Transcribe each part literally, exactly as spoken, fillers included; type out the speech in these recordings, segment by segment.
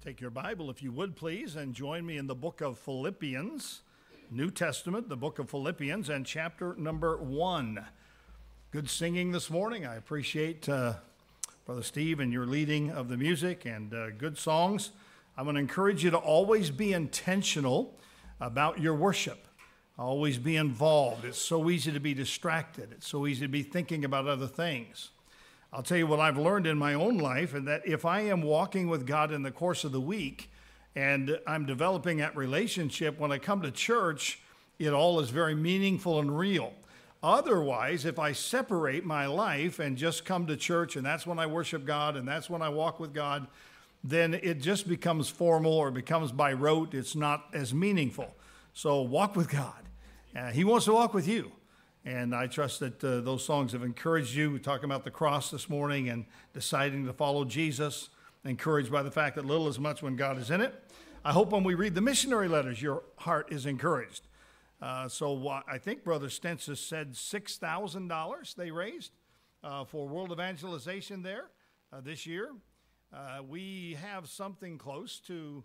Take your Bible, if you would, please, and join me in the book of Philippians, New Testament, the book of Philippians, and chapter number one. Good singing this morning. I appreciate uh, Brother Steve and your leading of the music and uh, good songs. I'm going to encourage you to always be intentional about your worship. Always be involved. It's so easy to be distracted. It's so easy to be thinking about other things. I'll tell you what I've learned in my own life, and that if I am walking with God in the course of the week and I'm developing that relationship, when I come to church, it all is very meaningful and real. Otherwise, if I separate my life and just come to church and that's when I worship God and that's when I walk with God, then it just becomes formal or becomes by rote. It's not as meaningful. So walk with God. Uh, he wants to walk with you. And I trust that uh, those songs have encouraged you. We're talking about the cross this morning and deciding to follow Jesus, encouraged by the fact that little is much when God is in it. I hope when we read the missionary letters, your heart is encouraged. Uh, so uh, I think Brother Stensis said six thousand dollars they raised uh, for world evangelization there uh, this year. Uh, we have something close to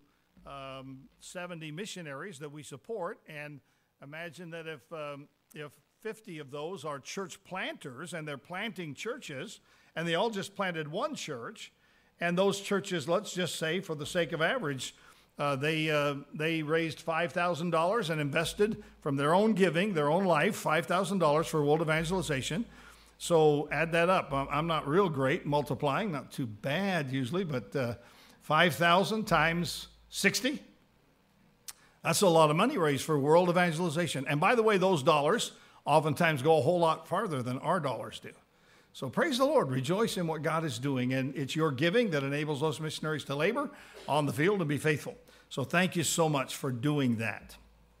um, seventy missionaries that we support. And imagine that if um, if fifty of those are church planters and they're planting churches and they all just planted one church, and those churches, let's just say for the sake of average, uh, they uh, they raised five thousand dollars and invested from their own giving, their own life, five thousand dollars for world evangelization. So add that up. I'm not real great multiplying, not too bad usually, but uh, five thousand times sixty, that's a lot of money raised for world evangelization. And by the way, those dollars oftentimes go a whole lot farther than our dollars do. So praise the Lord. Rejoice in what God is doing. And it's your giving that enables those missionaries to labor on the field and be faithful. So thank you so much for doing that.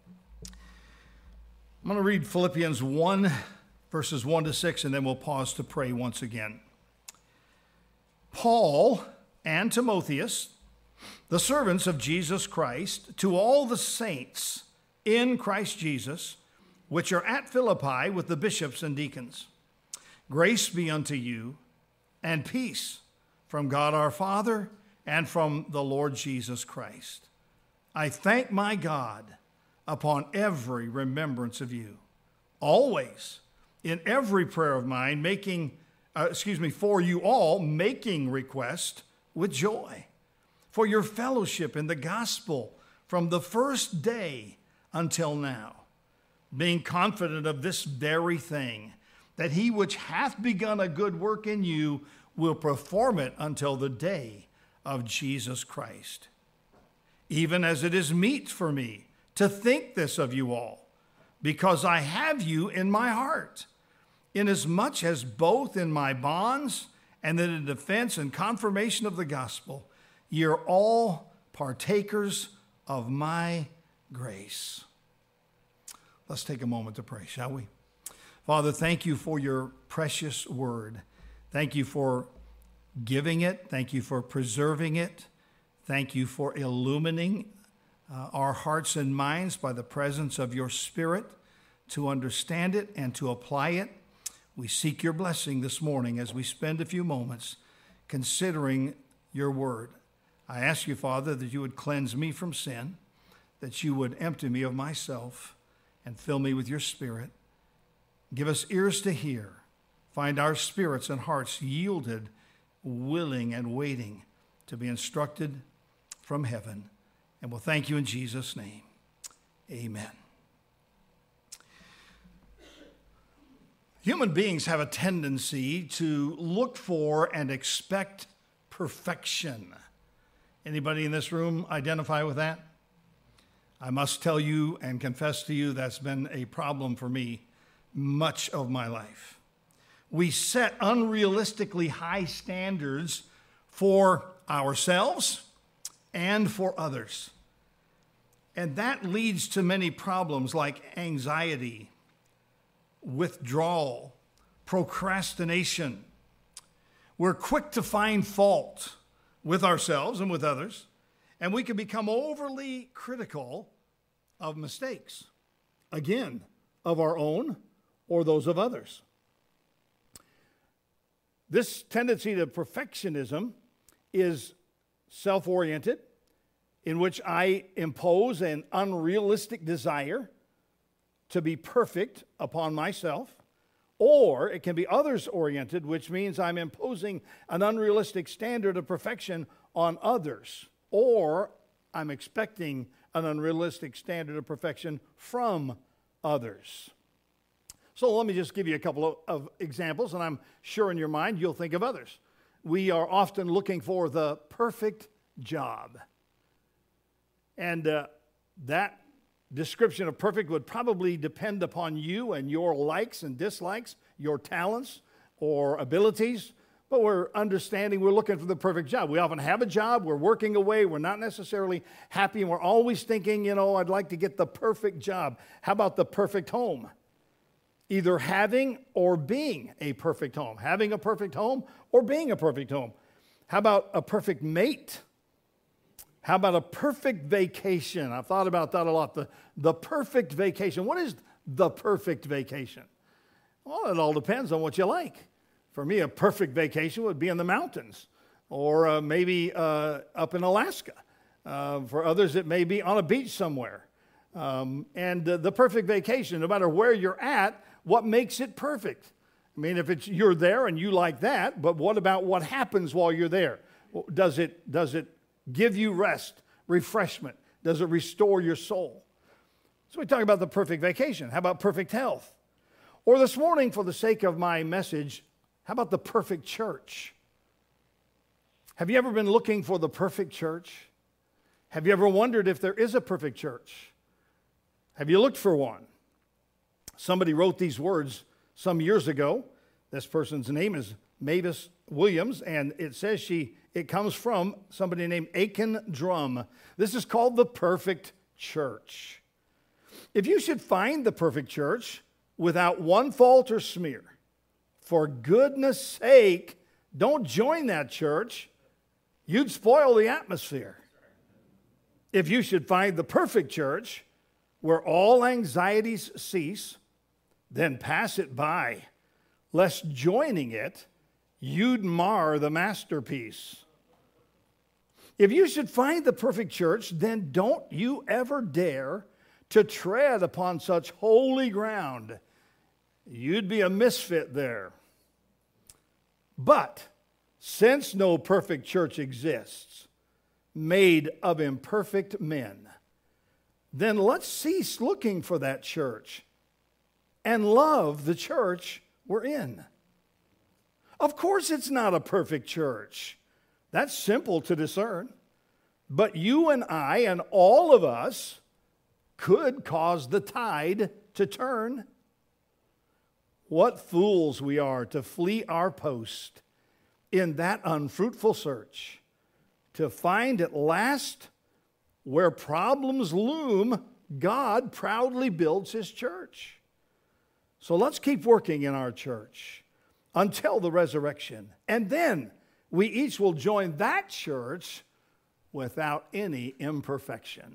I'm going to read Philippians one, verses one to six, and then we'll pause to pray once again. Paul and Timotheus, the servants of Jesus Christ, to all the saints in Christ Jesus, which are at Philippi with the bishops and deacons. Grace be unto you, and peace from God our Father and from the Lord Jesus Christ. I thank my God upon every remembrance of you, always in every prayer of mine, making, uh, excuse me, for you all, making request with joy, for your fellowship in the gospel from the first day until now, being confident of this very thing, that he which hath begun a good work in you will perform it until the day of Jesus Christ. Even as it is meet for me to think this of you all, because I have you in my heart, inasmuch as both in my bonds and in the defense and confirmation of the gospel, ye are all partakers of my grace. Let's take a moment to pray, shall we? Father, thank you for your precious word. Thank you for giving it. Thank you for preserving it. Thank you for illumining uh, our hearts and minds by the presence of your Spirit to understand it and to apply it. We seek your blessing this morning as we spend a few moments considering your word. I ask you, Father, that you would cleanse me from sin, that you would empty me of myself, and fill me with your Spirit. Give us ears to hear. Find our spirits and hearts yielded, willing, and waiting to be instructed from heaven. And we'll thank you in Jesus' name. Amen. Human beings have a tendency to look for and expect perfection. Anybody in this room identify with that? I must tell you and confess to you that's been a problem for me much of my life. We set unrealistically high standards for ourselves and for others. And that leads to many problems like anxiety, withdrawal, procrastination. We're quick to find fault with ourselves and with others, and we can become overly critical of mistakes, again, of our own or those of others. This tendency to perfectionism is self-oriented, in which I impose an unrealistic desire to be perfect upon myself, or it can be others-oriented, which means I'm imposing an unrealistic standard of perfection on others, or I'm expecting an unrealistic standard of perfection from others. So let me just give you a couple of, of examples, and I'm sure in your mind you'll think of others. We are often looking for the perfect job. And uh, that description of perfect would probably depend upon you and your likes and dislikes, your talents or abilities. But we're understanding we're looking for the perfect job. We often have a job, we're working away, we're not necessarily happy, and we're always thinking, you know, I'd like to get the perfect job. How about the perfect home? Either having or being a perfect home. Having a perfect home or being a perfect home. How about a perfect mate? How about a perfect vacation? I've thought about that a lot. The, the perfect vacation. What is the perfect vacation? Well, it all depends on what you like. For me, a perfect vacation would be in the mountains or uh, maybe uh, up in Alaska. Uh, for others, it may be on a beach somewhere. Um, and uh, the perfect vacation, no matter where you're at, what makes it perfect? I mean, if it's you're there and you like that, but what about what happens while you're there? Does it, does it give you rest, refreshment? Does it restore your soul? So we talk about the perfect vacation. How about perfect health? Or this morning, for the sake of my message, how about the perfect church? Have you ever been looking for the perfect church? Have you ever wondered if there is a perfect church? Have you looked for one? Somebody wrote these words some years ago. This person's name is Mavis Williams, and it says she, it comes from somebody named Aiken Drum. This is called the perfect church. If you should find the perfect church without one fault or smear, for goodness sake, don't join that church. You'd spoil the atmosphere. If you should find the perfect church where all anxieties cease, then pass it by, lest joining it, you'd mar the masterpiece. If you should find the perfect church, then don't you ever dare to tread upon such holy ground. You'd be a misfit there. But since no perfect church exists, made of imperfect men, then let's cease looking for that church and love the church we're in. Of course it's not a perfect church. That's simple to discern. But you and I and all of us could cause the tide to turn. What fools we are to flee our post in that unfruitful search, to find at last where problems loom, God proudly builds his church. So let's keep working in our church until the resurrection. And then we each will join that church without any imperfection.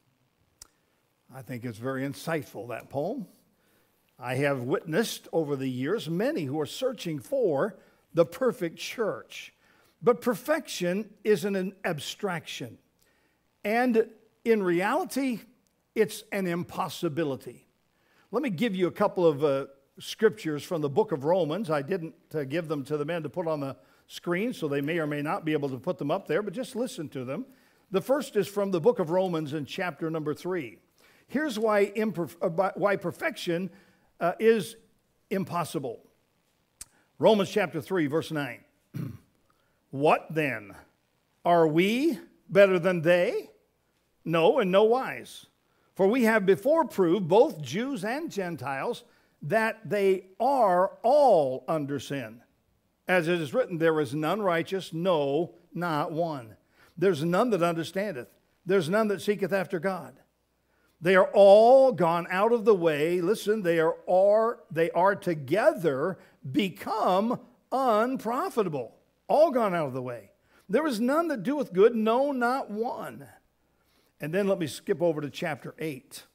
I think it's very insightful, that poem. I have witnessed over the years many who are searching for the perfect church. But perfection is an abstraction. And in reality, it's an impossibility. Let me give you a couple of uh, scriptures from the book of Romans. I didn't uh, give them to the men to put on the screen, so they may or may not be able to put them up there, but just listen to them. The first is from the book of Romans in chapter number three. Here's why, imperf- uh, why perfection uh, is impossible. Romans chapter three, verse nine. What then? Are we better than they? No, in no wise. For we have before proved, both Jews and Gentiles, that they are all under sin. As it is written, there is none righteous, no, not one. There's none that understandeth. There's none that seeketh after God. They are all gone out of the way. Listen, they are, are, they are together become unprofitable. All gone out of the way. There is none that doeth good, no, not one. And then let me skip over to chapter eight.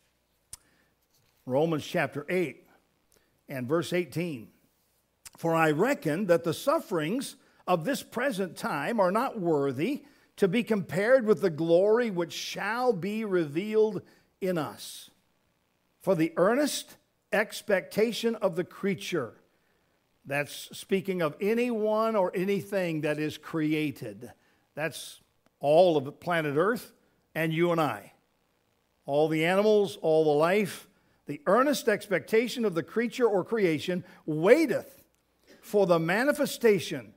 Romans chapter eight and verse eighteen. For I reckon that the sufferings of this present time are not worthy to be compared with the glory which shall be revealed in us. For the earnest expectation of the creature, that's speaking of anyone or anything that is created. That's all of planet Earth and you and I. All the animals, all the life. The earnest expectation of the creature or creation waiteth for the manifestation,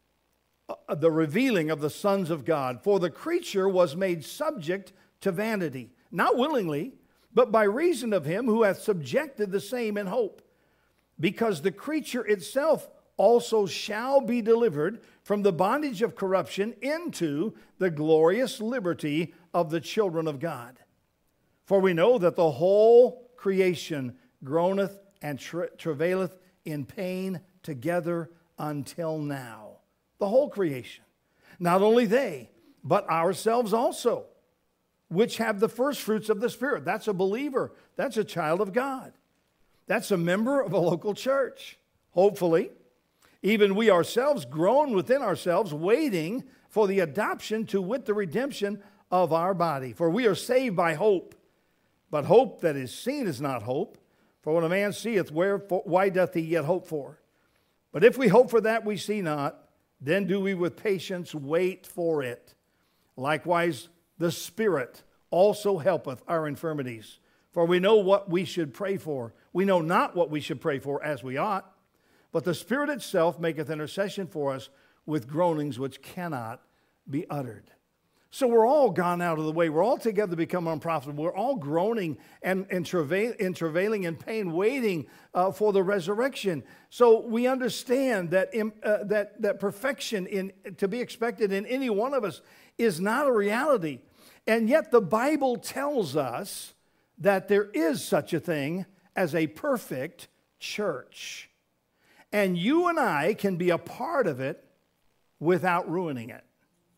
uh, the revealing of the sons of God. For the creature was made subject to vanity, not willingly, but by reason of him who hath subjected the same in hope. Because the creature itself also shall be delivered from the bondage of corruption into the glorious liberty of the children of God. For we know that the whole creation groaneth and tra- travaileth in pain together until now. The whole creation. Not only they, but ourselves also, which have the first fruits of the Spirit. That's a believer. That's a child of God. That's a member of a local church. Hopefully, even we ourselves groan within ourselves, waiting for the adoption to wit the redemption of our body. For we are saved by hope. But hope that is seen is not hope. For when a man seeth, wherefore, why doth he yet hope for? But if we hope for that we see not, then do we with patience wait for it. Likewise, the Spirit also helpeth our infirmities. For we know what we should pray for. We know not what we should pray for as we ought. But the Spirit itself maketh intercession for us with groanings which cannot be uttered. So we're all gone out of the way. We're all together become unprofitable. We're all groaning and, and, travail, and travailing in pain, waiting uh, for the resurrection. So we understand that, in, uh, that, that perfection in, to be expected in any one of us is not a reality. And yet the Bible tells us that there is such a thing as a perfect church. And you and I can be a part of it without ruining it.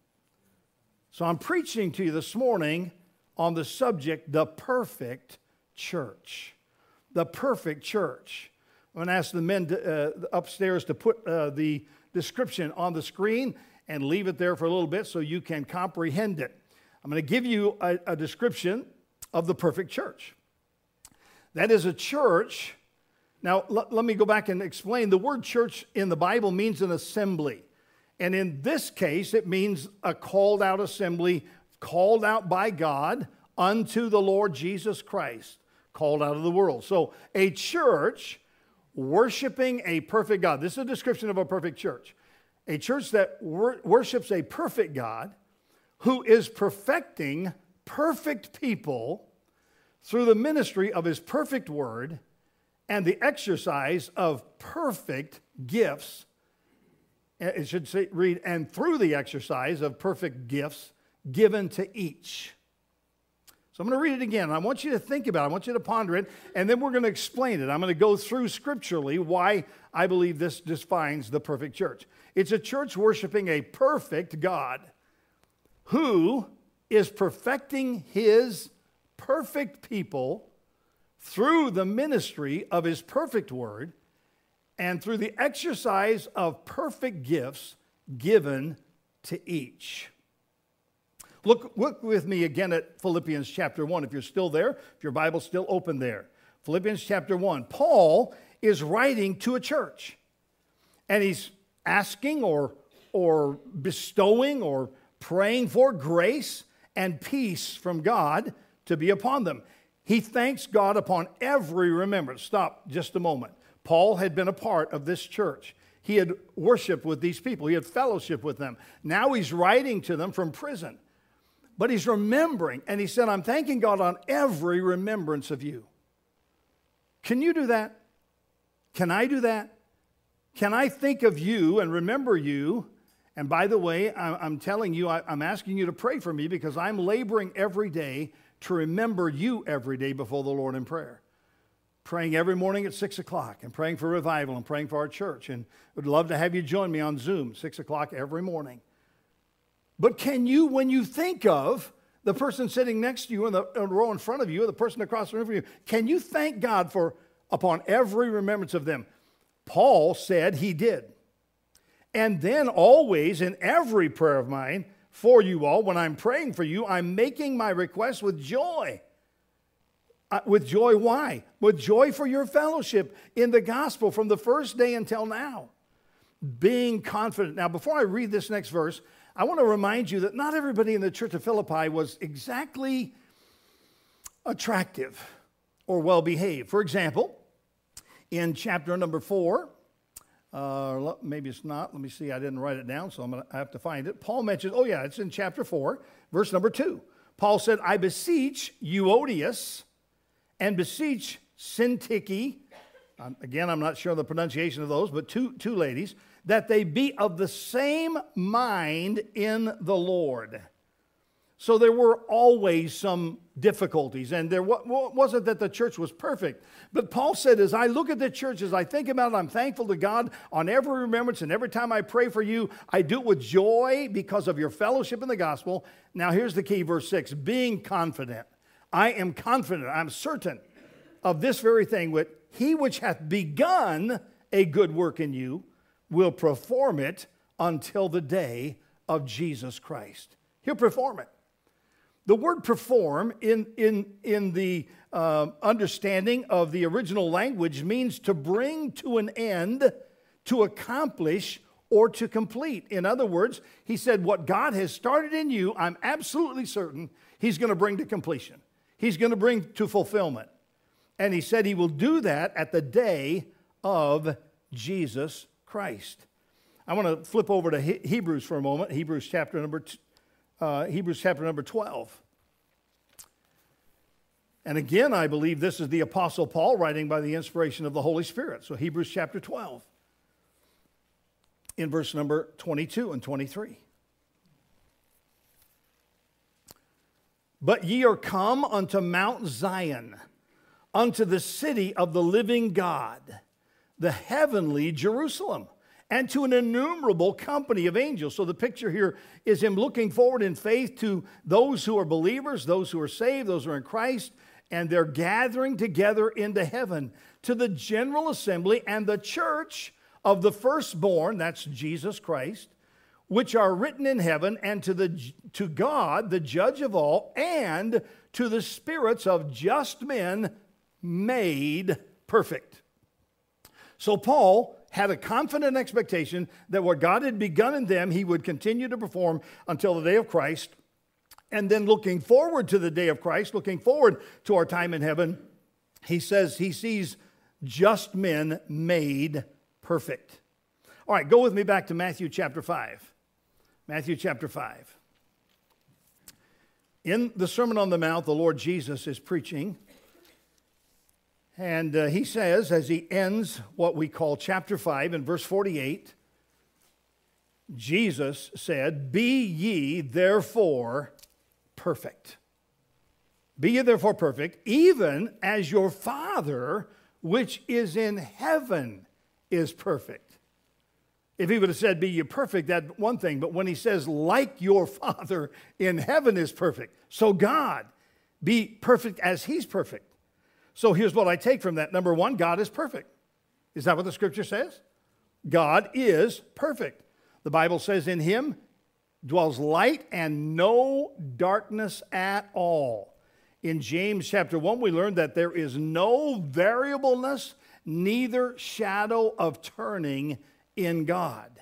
So I'm preaching to you this morning on the subject, the perfect church. The perfect church. I'm going to ask the men to, uh, upstairs to put uh, the description on the screen and leave it there for a little bit so you can comprehend it. I'm going to give you a, a description of the perfect church. That is a church. Now, l- let me go back and explain. The word church in the Bible means an assembly. And in this case, it means a called out assembly, called out by God unto the Lord Jesus Christ, called out of the world. So a church worshiping a perfect God. This is a description of a perfect church. A church that wor- worships a perfect God who is perfecting perfect people through the ministry of his perfect word and the exercise of perfect gifts. It should say, read, and through the exercise of perfect gifts given to each. So I'm going to read it again. I want you to think about it. I want you to ponder it, and then we're going to explain it. I'm going to go through scripturally why I believe this defines the perfect church. It's a church worshiping a perfect God who is perfecting his perfect people through the ministry of his perfect word and through the exercise of perfect gifts given to each. Look, look with me again at Philippians chapter one, if you're still there, if your Bible's still open there. Philippians chapter one. Paul is writing to a church, and he's asking or, or bestowing or praying for grace and peace from God to be upon them. He thanks God upon every remembrance. Stop just a moment. Paul had been a part of this church. He had worshiped with these people. He had fellowship with them. Now he's writing to them from prison. But he's remembering, and he said, I'm thanking God on every remembrance of you. Can you do that? Can I do that? Can I think of you and remember you? And by the way, I'm telling you, I'm asking you to pray for me because I'm laboring every day to remember you every day before the Lord in prayer. Praying every morning at six o'clock and praying for revival and praying for our church. And would love to have you join me on Zoom, six o'clock every morning. But can you, when you think of the person sitting next to you in the, in the row in front of you, or the person across the room from you, can you thank God for upon every remembrance of them? Paul said he did. And then always in every prayer of mine, for you all, when I'm praying for you, I'm making my request with joy. Uh, with joy, why? With joy for your fellowship in the gospel from the first day until now. Being confident. Now, before I read this next verse, I want to remind you that not everybody in the church of Philippi was exactly attractive or well-behaved. For example, in chapter number four, uh, maybe it's not. Let me see. I didn't write it down, so I'm gonna I have to find it. Paul mentions, oh yeah, it's in chapter four, verse number two. Paul said, I beseech Euodias and beseech Syntyche, um, again, I'm not sure the pronunciation of those, but two, two ladies, that they be of the same mind in the Lord. So there were always some difficulties, and there wasn't that the church was perfect. But Paul said, as I look at the church, as I think about it, I'm thankful to God on every remembrance, and every time I pray for you, I do it with joy because of your fellowship in the gospel. Now here's the key, verse six, being confident. I am confident, I'm certain of this very thing, which he which hath begun a good work in you will perform it until the day of Jesus Christ. He'll perform it. The word perform in, in, in the uh, understanding of the original language means to bring to an end, to accomplish, or to complete. In other words, he said, what God has started in you, I'm absolutely certain he's going to bring to completion. He's going to bring to fulfillment. And he said he will do that at the day of Jesus Christ. I want to flip over to he- Hebrews for a moment. Hebrews chapter number two. Uh, Hebrews chapter number twelve. And again, I believe this is the Apostle Paul writing by the inspiration of the Holy Spirit. So Hebrews chapter twelve, in verse number twenty-two and twenty-three. But ye are come unto Mount Zion, unto the city of the living God, the heavenly Jerusalem, and to an innumerable company of angels. So the picture here is him looking forward in faith to those who are believers, those who are saved, those who are in Christ, and they're gathering together into heaven, to the general assembly and the church of the firstborn, that's Jesus Christ, which are written in heaven, and to, the, to God, the judge of all, and to the spirits of just men made perfect. So Paul had a confident expectation that what God had begun in them, he would continue to perform until the day of Christ. And then looking forward to the day of Christ, looking forward to our time in heaven, he says he sees just men made perfect. All right, go with me back to Matthew chapter five. Matthew chapter five. In the Sermon on the Mount, the Lord Jesus is preaching. And uh, he says, as he ends what we call chapter five in verse forty-eight, Jesus said, be ye therefore perfect. Be ye therefore perfect, even as your Father which is in heaven is perfect. If he would have said, be ye perfect, that's one thing. But when he says, like your Father in heaven is perfect. So God, be perfect as he's perfect. So here's what I take from that. Number one, God is perfect. Is that what the scripture says? God is perfect. The Bible says in him dwells light and no darkness at all. In James chapter one, we learned that there is no variableness, neither shadow of turning in God.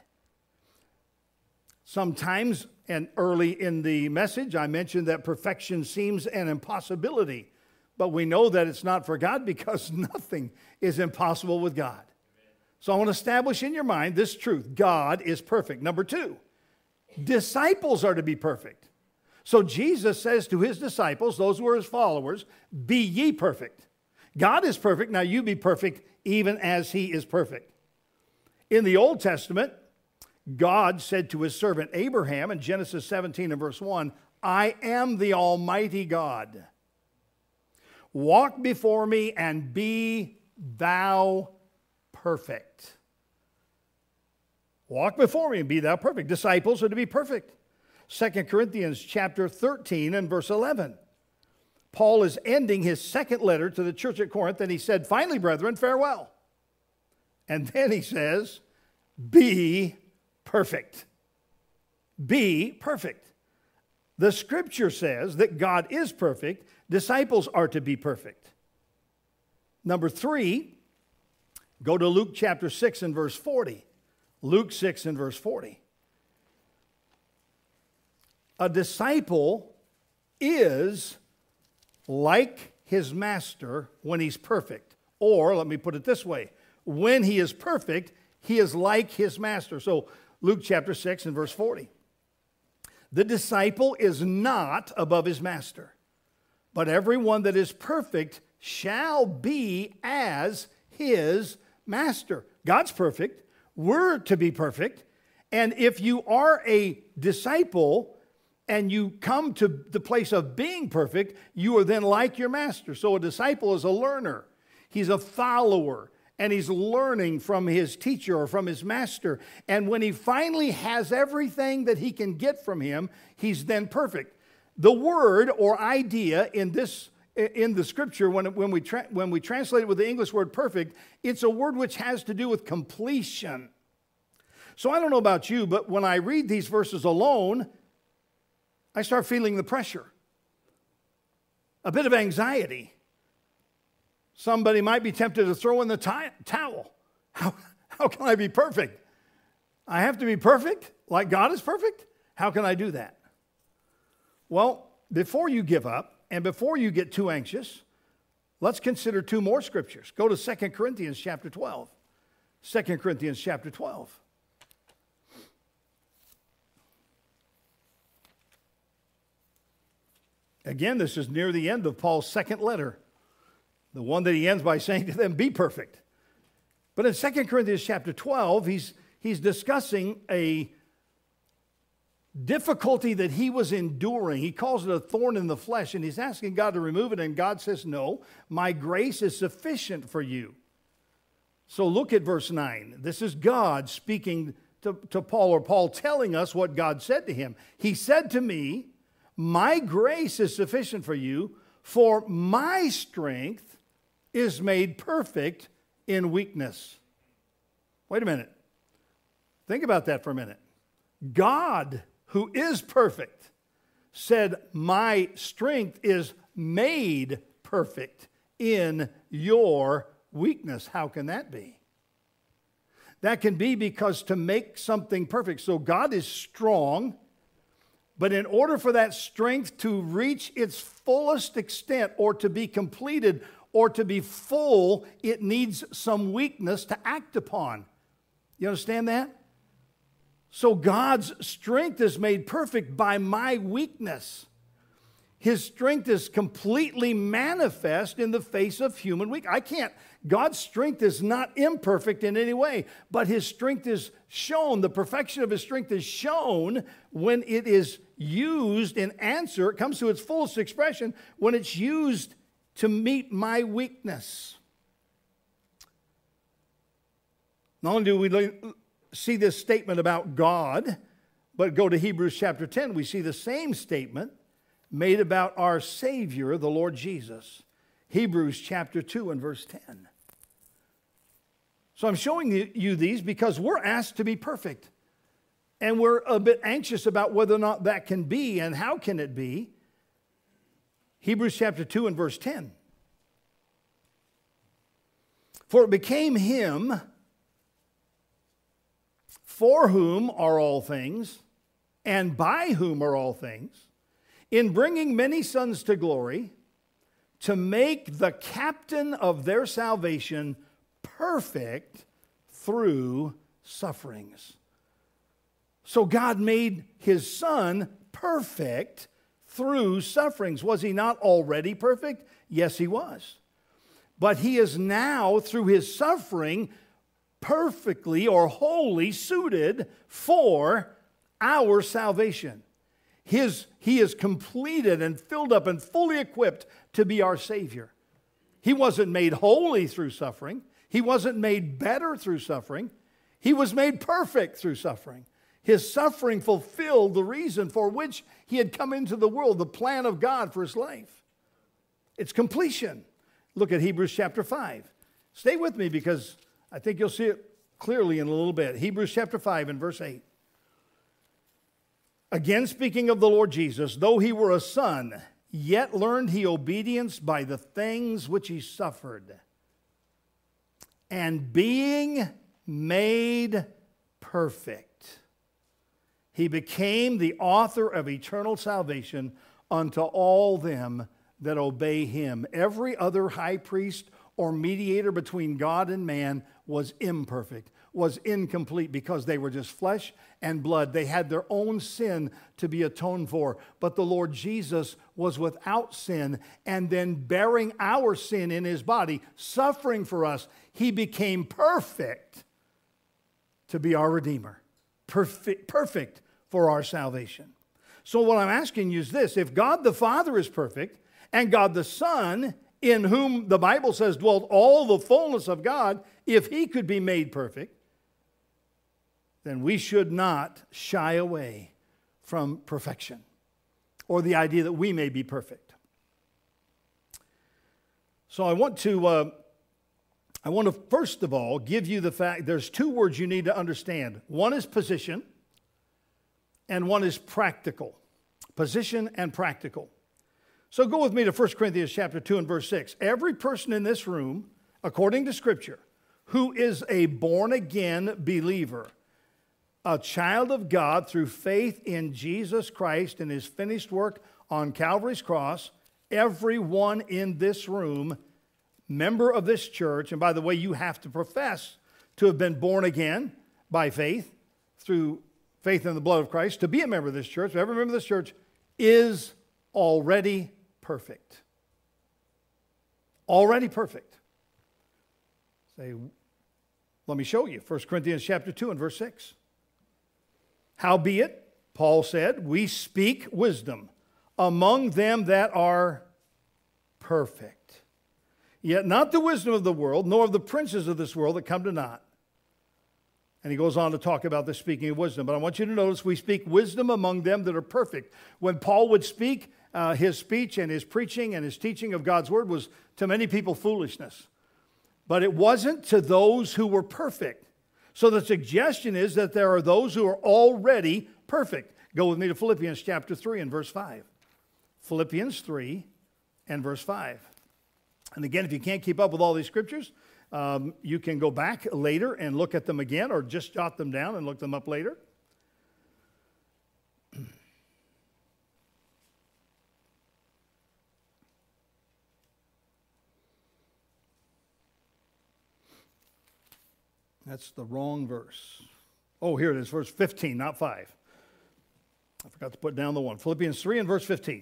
Sometimes, and early in the message, I mentioned that perfection seems an impossibility. But we know that it's not for God because nothing is impossible with God. So I want to establish in your mind this truth. God is perfect. Number two, disciples are to be perfect. So Jesus says to his disciples, those who are his followers, be ye perfect. God is perfect. Now you be perfect even as he is perfect. In the Old Testament, God said to his servant Abraham in Genesis seventeen and verse one, I am the Almighty God. Walk before me and be thou perfect. Walk before me and be thou perfect. Disciples are to be perfect. Second Corinthians chapter thirteen and verse eleven. Paul is ending his second letter to the church at Corinth, and he said, finally, brethren, farewell. And then he says, be perfect. Be perfect. The Scripture says that God is perfect. Disciples are to be perfect. Number three, go to Luke chapter six and verse forty. Luke six and verse forty. A disciple is like his master when he's perfect. Or, let me put it this way, when he is perfect, he is like his master. So, Luke chapter six and verse forty. The disciple is not above his master, but everyone that is perfect shall be as his master. God's perfect. We're to be perfect. And if you are a disciple and you come to the place of being perfect, you are then like your master. So a disciple is a learner. He's a follower. And he's learning from his teacher or from his master. And when he finally has everything that he can get from him, he's then perfect. The word or idea in this in the Scripture, when, when, we tra- when we translate it with the English word perfect, it's a word which has to do with completion. So I don't know about you, but when I read these verses alone, I start feeling the pressure, a bit of anxiety. Somebody might be tempted to throw in the t- towel. How, how can I be perfect? I have to be perfect like God is perfect? How can I do that? Well, before you give up and before you get too anxious, let's consider two more scriptures. Go to Second Corinthians chapter twelve. Second Corinthians chapter twelve. Again, this is near the end of Paul's second letter. The one that he ends by saying to them, be perfect. But in Second Corinthians chapter twelve, he's, he's discussing a difficulty that he was enduring. He calls it a thorn in the flesh, and he's asking God to remove it, and God says, no, my grace is sufficient for you. So look at verse nine. This is God speaking to, to Paul, or Paul telling us what God said to him. He said to me, my grace is sufficient for you, for my strength is made perfect in weakness. Wait a minute. Think about that for a minute. God, who is perfect, said, my strength is made perfect in your weakness. How can that be? That can be because to make something perfect. So God is strong, but in order for that strength to reach its fullest extent or to be completed or to be full, it needs some weakness to act upon. You understand that? So God's strength is made perfect by my weakness. His strength is completely manifest in the face of human weakness. I can't, God's strength is not imperfect in any way, but his strength is shown, the perfection of his strength is shown when it is used in answer. It comes to its fullest expression when it's used to meet my weakness. Not only do we see this statement about God, but go to Hebrews chapter ten, we see the same statement made about our Savior, the Lord Jesus. Hebrews chapter two and verse ten. So I'm showing you these because we're asked to be perfect. And we're a bit anxious about whether or not that can be and how can it be. Hebrews chapter two and verse ten. For it became him for whom are all things, and by whom are all things, in bringing many sons to glory, to make the captain of their salvation perfect through sufferings. So God made his son perfect through sufferings. Was he not already perfect? Yes, he was. But he is now, through his suffering, perfectly or wholly suited for our salvation. His, he is completed and filled up and fully equipped to be our Savior. He wasn't made holy through suffering. He wasn't made better through suffering. He was made perfect through suffering. His suffering fulfilled the reason for which he had come into the world, the plan of God for his life. It's completion. Look at Hebrews chapter five. Stay with me because I think you'll see it clearly in a little bit. Hebrews chapter five and verse eight. Again, speaking of the Lord Jesus, though he were a son, yet learned he obedience by the things which he suffered. And being made perfect, he became the author of eternal salvation unto all them that obey him. Every other high priest or mediator between God and man was imperfect, was incomplete, because they were just flesh and blood. They had their own sin to be atoned for. But the Lord Jesus was without sin, and then bearing our sin in his body, suffering for us, he became perfect to be our Redeemer. Perfect, perfect for our salvation. So what I'm asking you is this: if God the Father is perfect, and God the Son, in whom the Bible says dwelt all the fullness of God, if he could be made perfect, then we should not shy away from perfection or the idea that we may be perfect. So I want to, uh, I want to first of all give you the fact, there's two words you need to understand. One is position, and one is practical. Position and practical. So go with me to First Corinthians chapter two and verse six. Every person in this room, according to Scripture, who is a born-again believer, a child of God through faith in Jesus Christ and his finished work on Calvary's cross, everyone in this room, member of this church, and by the way, you have to profess to have been born again by faith, through faith in the blood of Christ, to be a member of this church. Every member of this church is already perfect. Already perfect. Say, let me show you. First Corinthians chapter two and verse six. Howbeit, Paul said, we speak wisdom among them that are perfect. Yet not the wisdom of the world, nor of the princes of this world that come to naught. And he goes on to talk about the speaking of wisdom. But I want you to notice we speak wisdom among them that are perfect. When Paul would speak, uh, his speech and his preaching and his teaching of God's word was to many people foolishness. But it wasn't to those who were perfect. So the suggestion is that there are those who are already perfect. Go with me to Philippians chapter three and verse five. Philippians three and verse five. And again, if you can't keep up with all these scriptures, um, you can go back later and look at them again, or just jot them down and look them up later. That's the wrong verse. Oh, here it is, verse fifteen, not five. I forgot to put down the one. Philippians three and verse fifteen.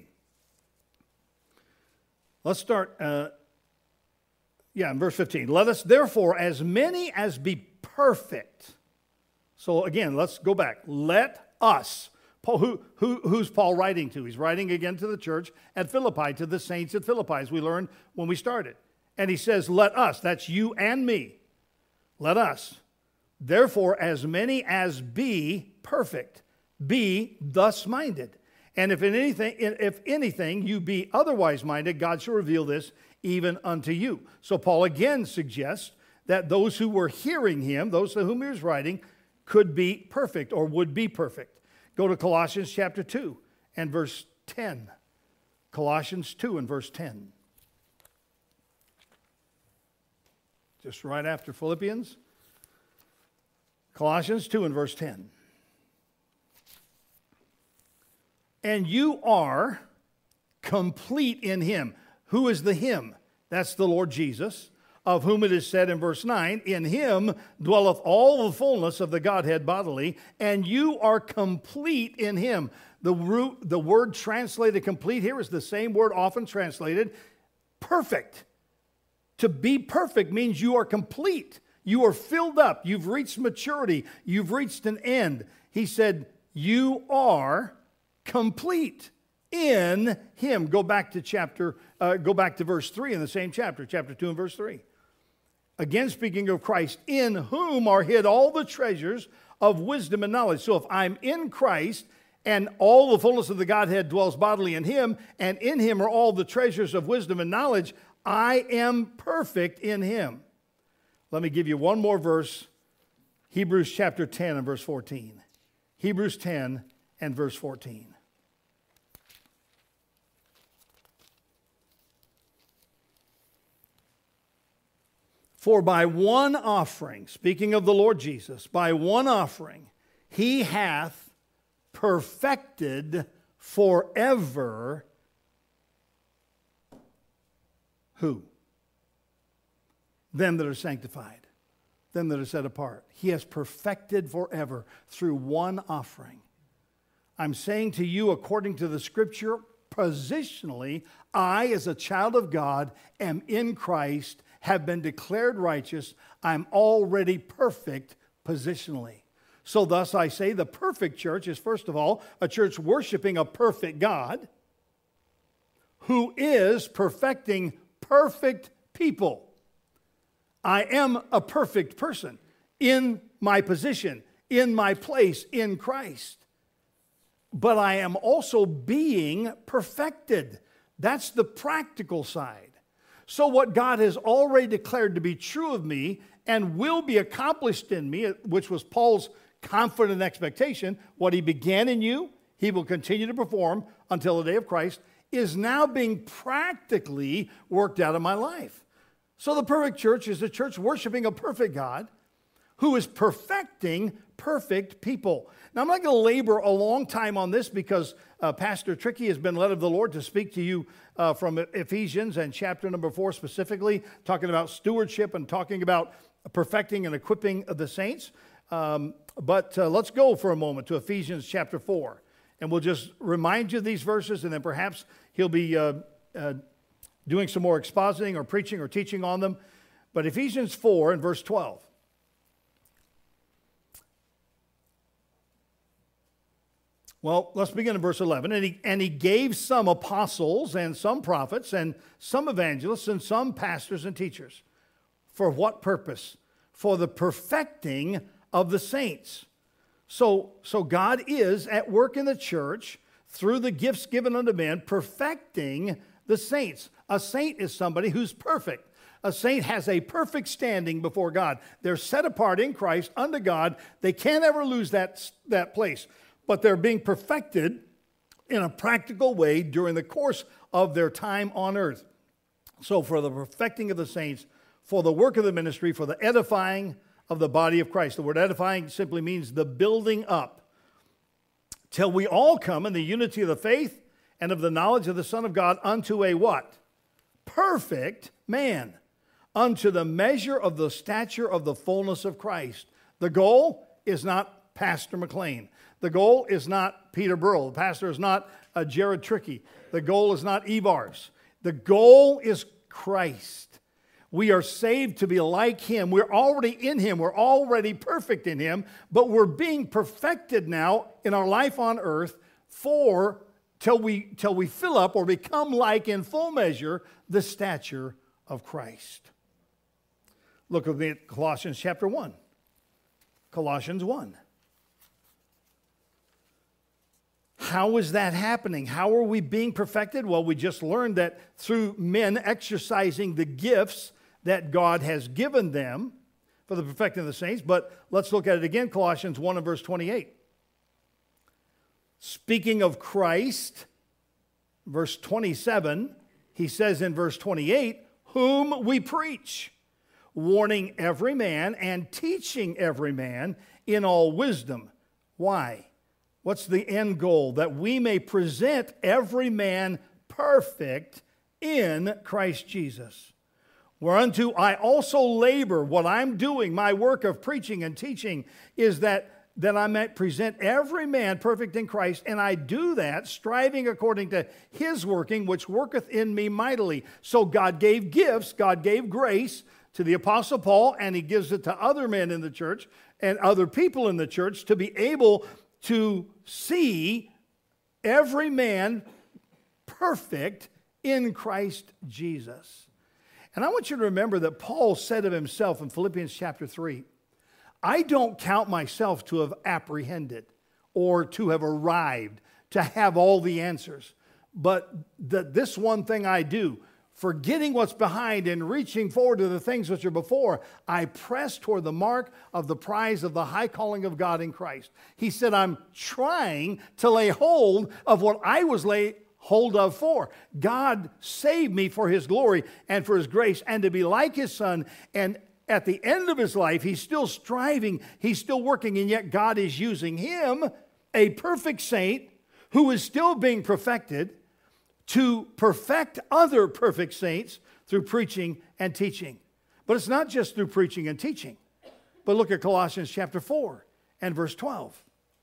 Let's start, uh, yeah, in verse fifteen. Let us therefore, as many as be perfect. So again, let's go back. Let us. Paul, who, who, who's Paul writing to? He's writing again to the church at Philippi, to the saints at Philippi, as we learned when we started. And he says, let us, that's you and me. Let us, therefore, as many as be perfect, be thus minded. And if in anything, if anything you be otherwise minded, God shall reveal this even unto you. So Paul again suggests that those who were hearing him, those to whom he was writing, could be perfect or would be perfect. Go to Colossians chapter two and verse ten. Colossians two and verse ten. Just right after Philippians. Colossians two and verse ten. And you are complete in him. Who is the him? That's the Lord Jesus, of whom it is said in verse nine, in him dwelleth all the fullness of the Godhead bodily, and you are complete in him. The, root, the word translated complete here is the same word often translated perfect. To be perfect means you are complete. You are filled up. You've reached maturity. You've reached an end. He said, you are complete in him. Go back to chapter, uh, go back to verse three in the same chapter, chapter two and verse three. Again, speaking of Christ, in whom are hid all the treasures of wisdom and knowledge. So if I'm in Christ, and all the fullness of the Godhead dwells bodily in him, and in him are all the treasures of wisdom and knowledge, I am perfect in him. Let me give you one more verse. Hebrews chapter ten and verse fourteen. Hebrews ten and verse fourteen. For by one offering, speaking of the Lord Jesus, by one offering, he hath perfected forever who? Them that are sanctified, them that are set apart. He has perfected forever through one offering. I'm saying to you, according to the Scripture, positionally, I, as a child of God, am in Christ, have been declared righteous. I'm already perfect positionally. So thus I say the perfect church is, first of all, a church worshiping a perfect God who is perfecting perfect people. I am a perfect person in my position, in my place in Christ. But I am also being perfected. That's the practical side. So what God has already declared to be true of me and will be accomplished in me, which was Paul's confident expectation, what he began in you, he will continue to perform until the day of Christ, is now being practically worked out in my life. So the perfect church is a church worshiping a perfect God who is perfecting perfect people. Now, I'm not going to labor a long time on this because uh, Pastor Tricky has been led of the Lord to speak to you uh, from Ephesians and chapter number four specifically, talking about stewardship and talking about perfecting and equipping of the saints. Um, but uh, let's go for a moment to Ephesians chapter four. And we'll just remind you of these verses, and then perhaps he'll be uh, uh, doing some more expositing or preaching or teaching on them. But Ephesians four and verse twelve. Well, let's begin in verse eleven. And he, and he gave some apostles and some prophets and some evangelists and some pastors and teachers. For what purpose? For the perfecting of the saints. So, so God is at work in the church through the gifts given unto men, perfecting the saints. A saint is somebody who's perfect. A saint has a perfect standing before God. They're set apart in Christ unto God. They can't ever lose that, that place. But they're being perfected in a practical way during the course of their time on earth. So for the perfecting of the saints, for the work of the ministry, for the edifying of the body of Christ. The word edifying simply means the building up. Till we all come in the unity of the faith and of the knowledge of the Son of God unto a what? Perfect man. Unto the measure of the stature of the fullness of Christ. The goal is not Pastor McLean. The goal is not Peter Burrell. The pastor is not uh, Jared Tricky. The goal is not Evars. The goal is Christ. We are saved to be like him. We're already in him. We're already perfect in him. But we're being perfected now in our life on earth for till we, till we fill up or become like in full measure the stature of Christ. Look with me at Colossians chapter one. Colossians one. How is that happening? How are we being perfected? Well, we just learned that through men exercising the gifts that God has given them for the perfecting of the saints. But let's look at it again, Colossians one and verse twenty-eight. Speaking of Christ, verse twenty-seven, he says in verse twenty-eight, whom we preach, warning every man and teaching every man in all wisdom. Why? What's the end goal? That we may present every man perfect in Christ Jesus. Whereunto I also labor. What I'm doing, my work of preaching and teaching, is that, that I might present every man perfect in Christ. And I do that striving according to his working, which worketh in me mightily. So God gave gifts, God gave grace to the Apostle Paul, and he gives it to other men in the church and other people in the church to be able to see every man perfect in Christ Jesus. And I want you to remember that Paul said of himself in Philippians chapter three, I don't count myself to have apprehended or to have arrived, to have all the answers. But that this one thing I do, forgetting what's behind and reaching forward to the things which are before, I press toward the mark of the prize of the high calling of God in Christ. He said, I'm trying to lay hold of what I was laid hold of for. God saved me for his glory and for his grace and to be like his son. And at the end of his life, he's still striving, he's still working, and yet God is using him, a perfect saint who is still being perfected, to perfect other perfect saints through preaching and teaching. But it's not just through preaching and teaching. But look at Colossians chapter four and verse twelve.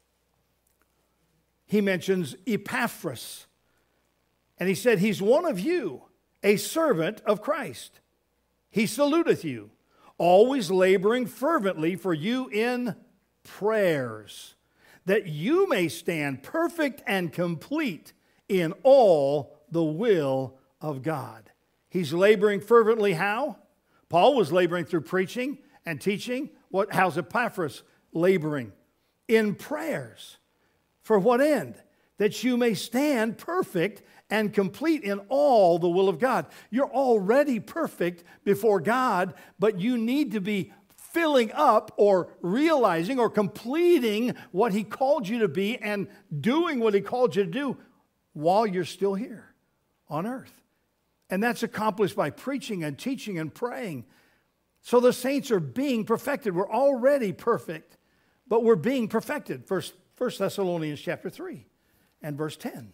He mentions Epaphras. And he said, he's one of you, a servant of Christ. He saluteth you, always laboring fervently for you in prayers, that you may stand perfect and complete in all the will of God. He's laboring fervently how? Paul was laboring through preaching and teaching. What? How's Epaphras laboring? In prayers. For what end? That you may stand perfect and complete in all the will of God. You're already perfect before God, but you need to be filling up or realizing or completing what he called you to be and doing what he called you to do while you're still here on earth. And that's accomplished by preaching and teaching and praying. So the saints are being perfected. We're already perfect, but we're being perfected. First, First Thessalonians chapter three and verse ten.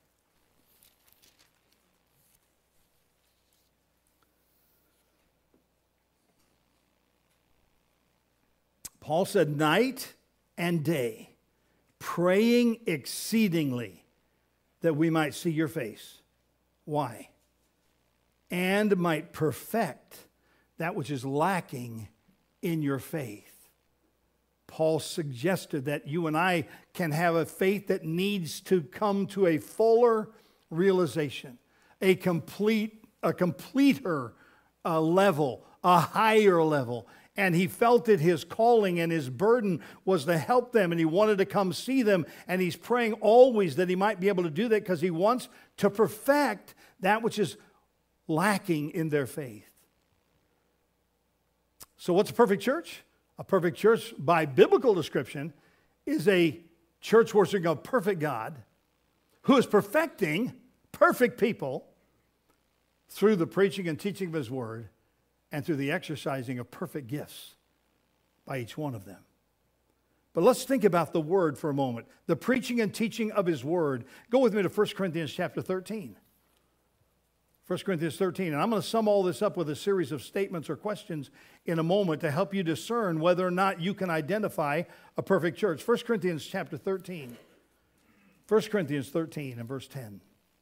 Paul said, night and day, praying exceedingly that we might see your face. Why? And might perfect that which is lacking in your faith. Paul suggested that you and I can have a faith that needs to come to a fuller realization, a complete, a completer uh, level, a higher level. And he felt that his calling and his burden was to help them, and he wanted to come see them, and he's praying always that he might be able to do that because he wants to perfect that which is lacking in their faith. So what's a perfect church? A perfect church, by biblical description, is a church worshiping a perfect God who is perfecting perfect people through the preaching and teaching of his word and through the exercising of perfect gifts by each one of them. But let's think about the word for a moment. The preaching and teaching of his word. Go with me to First Corinthians chapter thirteen. First Corinthians thirteen. And I'm going to sum all this up with a series of statements or questions in a moment to help you discern whether or not you can identify a perfect church. First Corinthians chapter thirteen. First Corinthians thirteen and verse ten.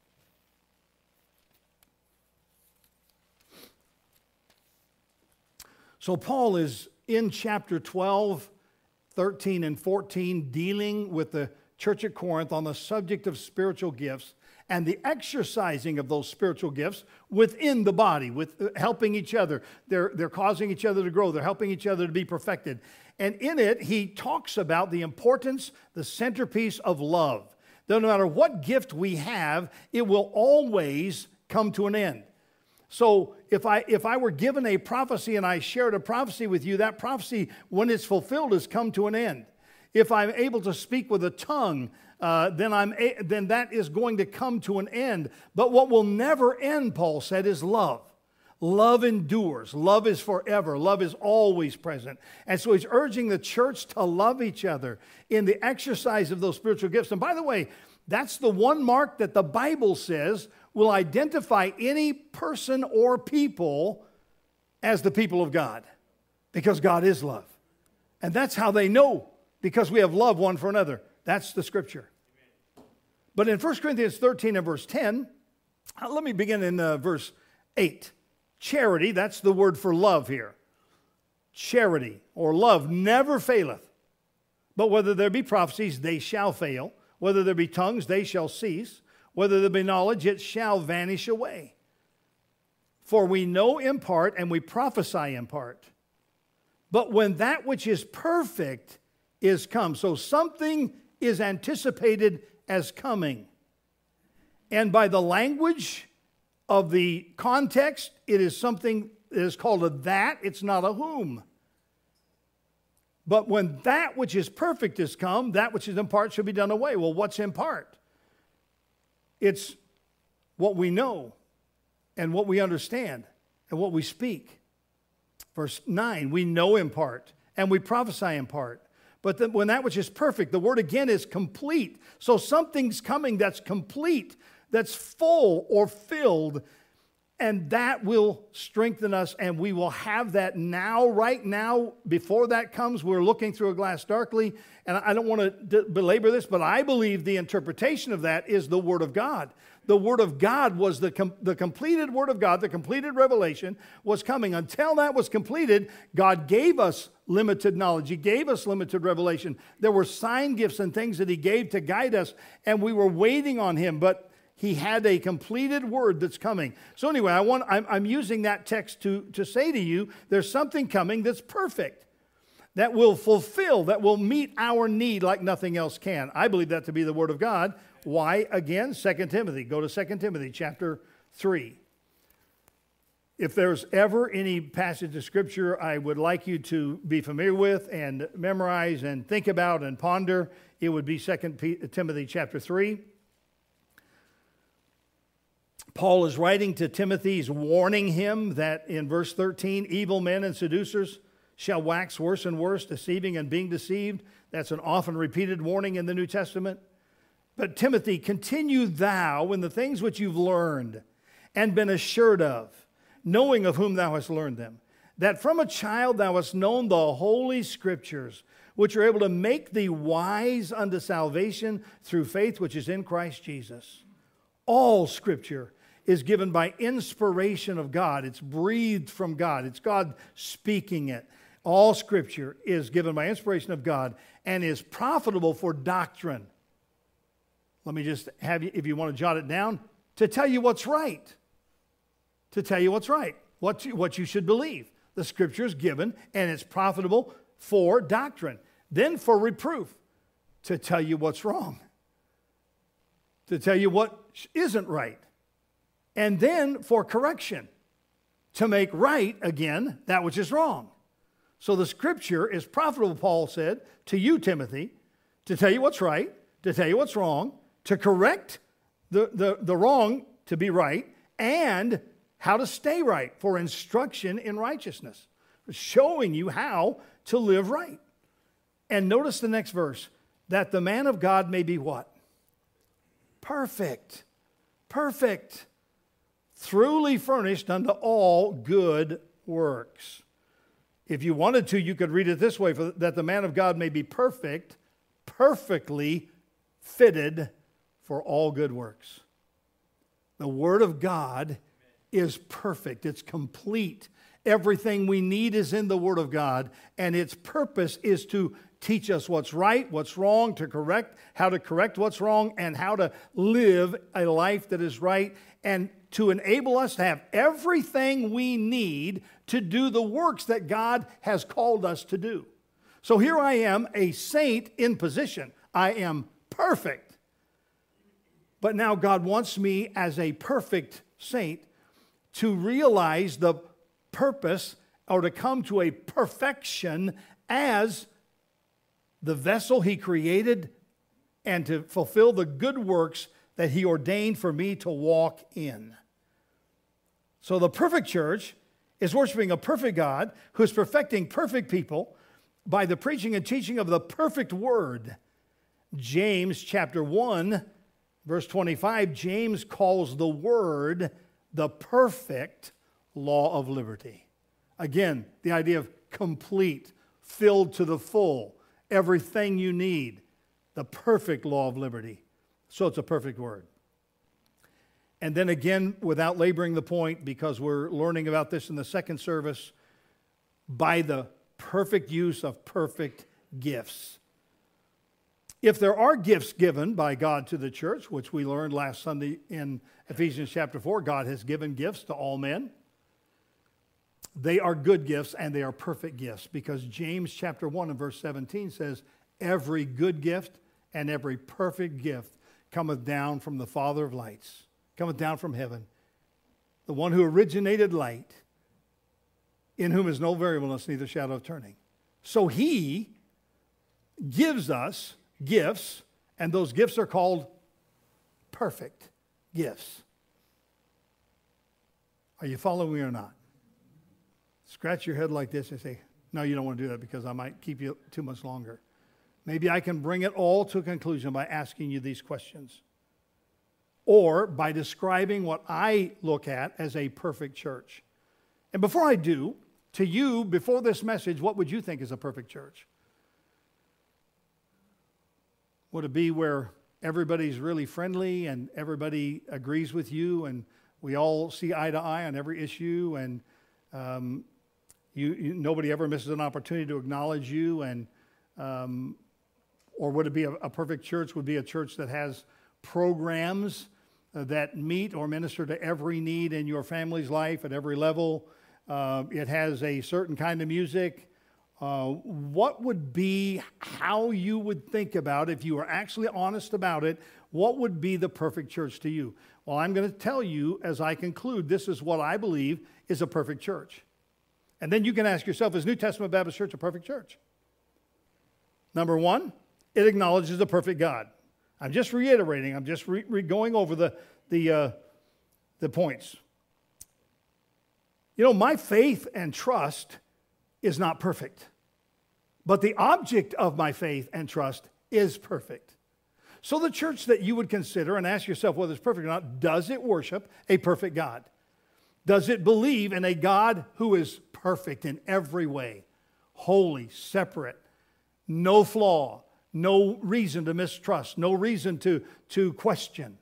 So Paul is in chapter twelve, thirteen, and fourteen dealing with the church at Corinth on the subject of spiritual gifts and the exercising of those spiritual gifts within the body, with helping each other. They're, they're causing each other to grow. They're helping each other to be perfected. And in it, he talks about the importance, the centerpiece of love. That no matter what gift we have, it will always come to an end. So if I if I were given a prophecy and I shared a prophecy with you, that prophecy, when it's fulfilled, has come to an end. If I'm able to speak with a tongue, uh, then I'm a, then that is going to come to an end. But what will never end, Paul said, is love. Love endures. Love is forever. Love is always present. And so he's urging the church to love each other in the exercise of those spiritual gifts. And by the way, that's the one mark that the Bible says will identify any person or people as the people of God, because God is love. And that's how they know, because we have love one for another. That's the scripture. But in First Corinthians thirteen and verse ten, let me begin in uh, verse eight. Charity, that's the word for love here. Charity or love never faileth. But whether there be prophecies, they shall fail. Whether there be tongues, they shall cease. Whether there be knowledge, it shall vanish away. For we know in part, and we prophesy in part. But when that which is perfect is come, so something is anticipated as coming. And by the language of the context, it is something that is called a that. It's not a whom. But when that which is perfect is come, that which is in part should be done away. Well, what's in part? It's what we know and what we understand and what we speak. Verse nine, we know in part and we prophesy in part. But the, when that which is perfect, the word again is complete. So something's coming that's complete, that's full or filled, and that will strengthen us, and we will have that now, right now. Before that comes, we're looking through a glass darkly, and I don't want to belabor this, but I believe the interpretation of that is the Word of God. The Word of God was the, com- the completed Word of God, the completed revelation was coming. Until that was completed, God gave us limited knowledge. He gave us limited revelation. There were sign gifts and things that He gave to guide us, and we were waiting on Him, but He had a completed word that's coming. So anyway, I want, I'm, I'm using that text to, to say to you, there's something coming that's perfect, that will fulfill, that will meet our need like nothing else can. I believe that to be the Word of God. Why? Again, Second Timothy. Go to Second Timothy chapter three. If there's ever any passage of Scripture I would like you to be familiar with and memorize and think about and ponder, it would be Second Timothy chapter three. Paul is writing to Timothy. He's warning him that in verse thirteen, evil men and seducers shall wax worse and worse, deceiving and being deceived. That's an often repeated warning in the New Testament. But Timothy, continue thou in the things which you've learned and been assured of, knowing of whom thou hast learned them, that from a child thou hast known the holy Scriptures, which are able to make thee wise unto salvation through faith which is in Christ Jesus. All Scripture is given by inspiration of God. It's breathed from God. It's God speaking it. All Scripture is given by inspiration of God and is profitable for doctrine. Let me just have you, if you want to jot it down, to tell you what's right. To tell you what's right, what you, what you should believe. The Scripture is given and it's profitable for doctrine. Then for reproof, to tell you what's wrong. To tell you what isn't right. And then for correction, to make right, again, that which is wrong. So the Scripture is profitable, Paul said, to you, Timothy, to tell you what's right, to tell you what's wrong, to correct the, the, the wrong to be right, and how to stay right, for instruction in righteousness, showing you how to live right. And notice the next verse, that the man of God may be what? Perfect. Perfect. Truly furnished unto all good works. If you wanted to, you could read it this way, for that the man of God may be perfect, perfectly fitted for all good works. The Word of God is perfect. It's complete. Everything we need is in the Word of God, and its purpose is to teach us what's right, what's wrong, to correct, how to correct what's wrong, and how to live a life that is right, and to enable us to have everything we need to do the works that God has called us to do. So here I am, a saint in position. I am perfect. But now God wants me as a perfect saint to realize the purpose or to come to a perfection as the vessel He created and to fulfill the good works that He ordained for me to walk in. So the perfect church is worshiping a perfect God who is perfecting perfect people by the preaching and teaching of the perfect word. James chapter one, verse twenty-five, James calls the word the perfect law of liberty. Again, the idea of complete, filled to the full, everything you need, the perfect law of liberty. So it's a perfect word. And then again, without laboring the point, because we're learning about this in the second service, by the perfect use of perfect gifts. If there are gifts given by God to the church, which we learned last Sunday in Ephesians chapter four, God has given gifts to all men. They are good gifts and they are perfect gifts, because James chapter one and verse seventeen says, every good gift and every perfect gift cometh down from the Father of lights, cometh down from heaven, the one who originated light, in whom is no variableness, neither shadow of turning. So he gives us gifts, and those gifts are called perfect gifts. Are you following me or not? Scratch your head like this and say, no, you don't want to do that because I might keep you too much longer. Maybe I can bring it all to a conclusion by asking you these questions, or by describing what I look at as a perfect church. And before I do, to you, before this message, what would you think is a perfect church? Would it be where everybody's really friendly and everybody agrees with you and we all see eye to eye on every issue, and um, you, you, nobody ever misses an opportunity to acknowledge you? And um, or would it be a, a perfect church would be a church that has programs uh, that meet or minister to every need in your family's life at every level? Uh, it has a certain kind of music. Uh, what would be how you would think about, if you were actually honest about it, what would be the perfect church to you? Well, I'm going to tell you as I conclude, this is what I believe is a perfect church. And then you can ask yourself, is New Testament Baptist Church a perfect church? Number one, it acknowledges the perfect God. I'm just reiterating, I'm just re- re- going over the, the, uh, the points. You know, my faith and trust is not perfect, but the object of my faith and trust is perfect. So the church that you would consider and ask yourself whether it's perfect or not, does it worship a perfect God? Does it believe in a God who is perfect in every way, holy, separate, no flaw, no reason to mistrust, no reason to, to question?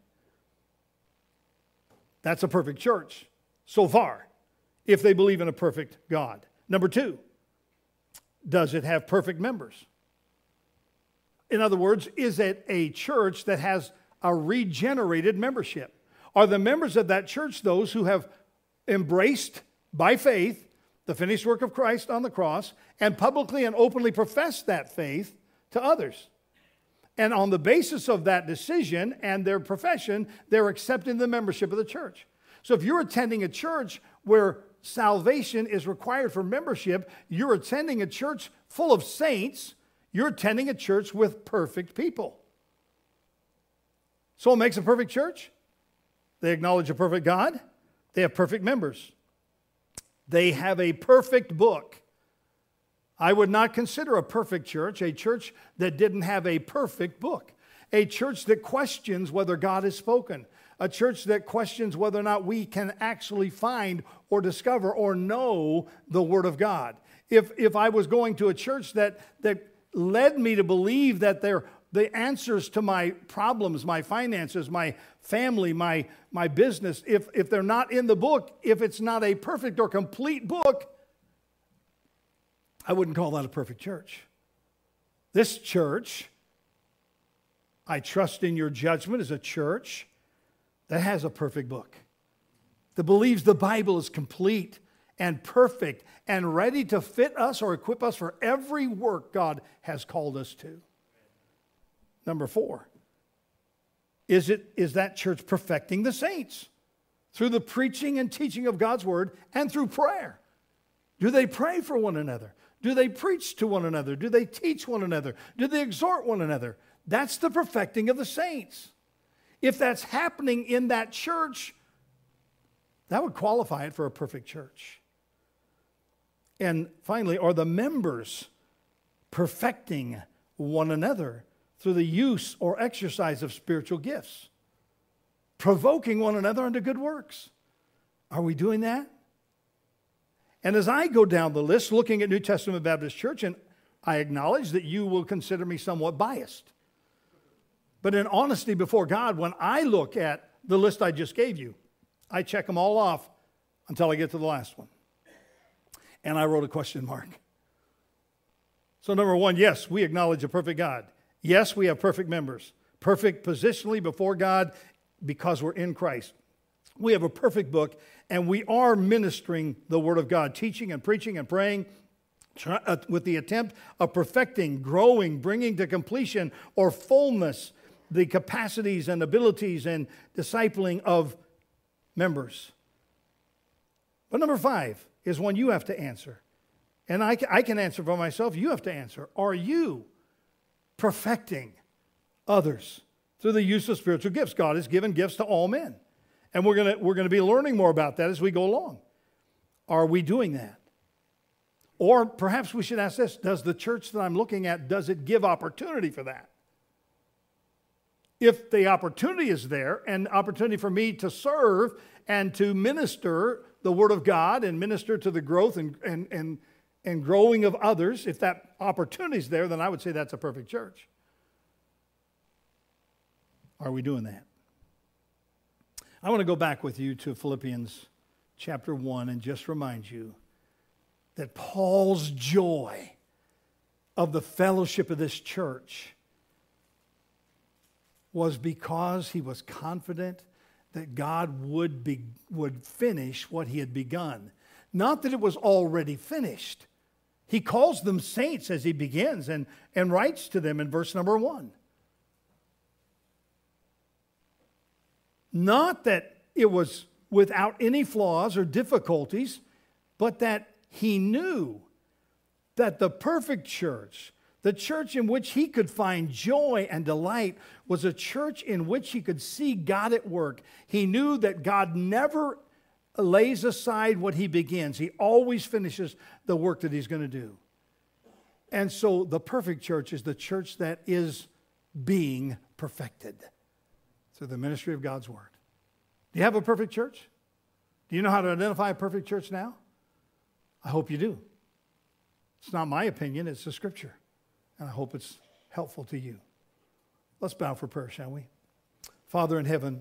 That's a perfect church so far, if they believe in a perfect God. Number two, does it have perfect members? In other words, is it a church that has a regenerated membership? Are the members of that church those who have embraced by faith the finished work of Christ on the cross and publicly and openly profess that faith to others? And on the basis of that decision and their profession, they're accepting the membership of the church. So if you're attending a church where salvation is required for membership, you're attending a church full of saints, you're attending a church with perfect people. So what makes a perfect church? They acknowledge a perfect God. They have perfect members. They have a perfect book. I would not consider a perfect church a church that didn't have a perfect book. A church that questions whether God has spoken. A church that questions whether or not we can actually find or discover or know the Word of God. If, if I was going to a church that, that led me to believe that they're the answers to my problems, my finances, my family, my, my business, if, if they're not in the book, if it's not a perfect or complete book, I wouldn't call that a perfect church. This church, I trust in your judgment, is a church that has a perfect book, that believes the Bible is complete and perfect and ready to fit us or equip us for every work God has called us to. Number four, is it is that church perfecting the saints through the preaching and teaching of God's word and through prayer? Do they pray for one another? Do they preach to one another? Do they teach one another? Do they exhort one another? That's the perfecting of the saints. If that's happening in that church, that would qualify it for a perfect church. And finally, are the members perfecting one another through the use or exercise of spiritual gifts, provoking one another unto good works? Are we doing that? And as I go down the list looking at New Testament Baptist Church, and I acknowledge that you will consider me somewhat biased, but in honesty before God, when I look at the list I just gave you, I check them all off until I get to the last one. And I wrote a question mark. So number one, yes, we acknowledge a perfect God. Yes, we have perfect members, perfect positionally before God because we're in Christ. We have a perfect book, and we are ministering the Word of God, teaching and preaching and praying with the attempt of perfecting, growing, bringing to completion or fullness the capacities and abilities and discipling of members. But number five is one you have to answer. And I, I can answer for myself. You have to answer. Are you perfecting others through the use of spiritual gifts? God has given gifts to all men. And we're going to we're going to be learning more about that as we go along. Are we doing that? Or perhaps we should ask this: does the church that I'm looking at, does it give opportunity for that? If the opportunity is there, and opportunity for me to serve and to minister the Word of God and minister to the growth and, and, and, and growing of others, if that opportunity is there, then I would say that's a perfect church. Are we doing that? I want to go back with you to Philippians chapter one and just remind you that Paul's joy of the fellowship of this church was because he was confident that God would be, would finish what he had begun. Not that it was already finished. He calls them saints as he begins and, and writes to them in verse number one. Not that it was without any flaws or difficulties, but that he knew that the perfect church, the church in which he could find joy and delight, was a church in which he could see God at work. He knew that God never lays aside what he begins. He always finishes the work that he's going to do. And so the perfect church is the church that is being perfected through the ministry of God's Word. Do you have a perfect church? Do you know how to identify a perfect church now? I hope you do. It's not my opinion, it's the Scripture. And I hope it's helpful to you. Let's bow for prayer, shall we? Father in heaven,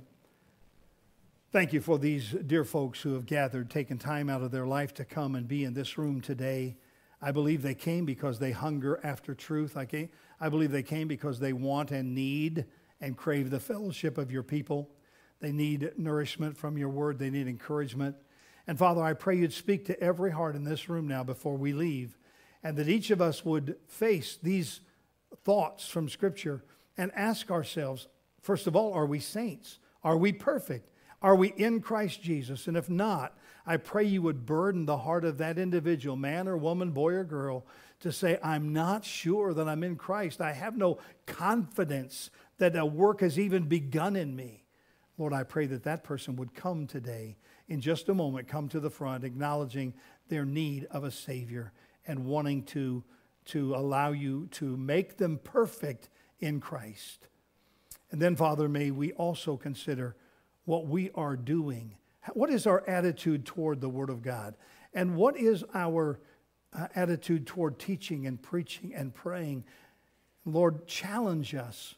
thank you for these dear folks who have gathered, taken time out of their life to come and be in this room today. I believe they came because they hunger after truth. I, came, I believe they came because they want and need and crave the fellowship of your people. They need nourishment from your word. They need encouragement. And Father, I pray you'd speak to every heart in this room now before we leave, and that each of us would face these thoughts from Scripture and ask ourselves, first of all, are we saints? Are we perfect? Are we in Christ Jesus? And if not, I pray you would burden the heart of that individual, man or woman, boy or girl, to say, I'm not sure that I'm in Christ. I have no confidence that a work has even begun in me. Lord, I pray that that person would come today, in just a moment, come to the front, acknowledging their need of a Savior and wanting to, to allow you to make them perfect in Christ. And then, Father, may we also consider what we are doing. What is our attitude toward the Word of God? And what is our uh, attitude toward teaching and preaching and praying? Lord, challenge us.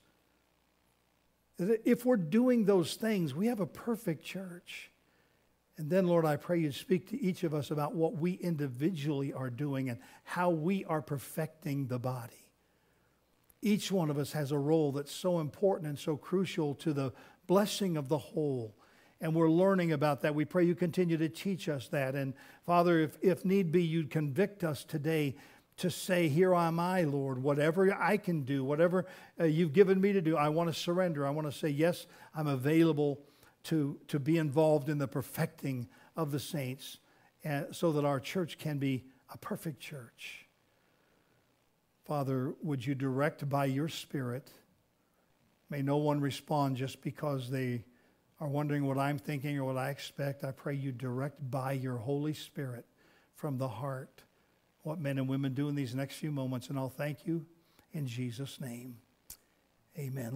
If we're doing those things, we have a perfect church. And then, Lord, I pray you speak to each of us about what we individually are doing and how we are perfecting the body. Each one of us has a role that's so important and so crucial to the blessing of the whole. And we're learning about that. We pray you continue to teach us that. And Father, if, if need be, you'd convict us today to say, here am I, Lord, whatever I can do, whatever uh, you've given me to do, I want to surrender. I want to say, yes, I'm available to, to be involved in the perfecting of the saints, uh, so that our church can be a perfect church. Father, would you direct by your Spirit? May no one respond just because they are wondering what I'm thinking or what I expect. I pray you direct by your Holy Spirit from the heart what men and women do in these next few moments. And I'll thank you in Jesus' name. Amen.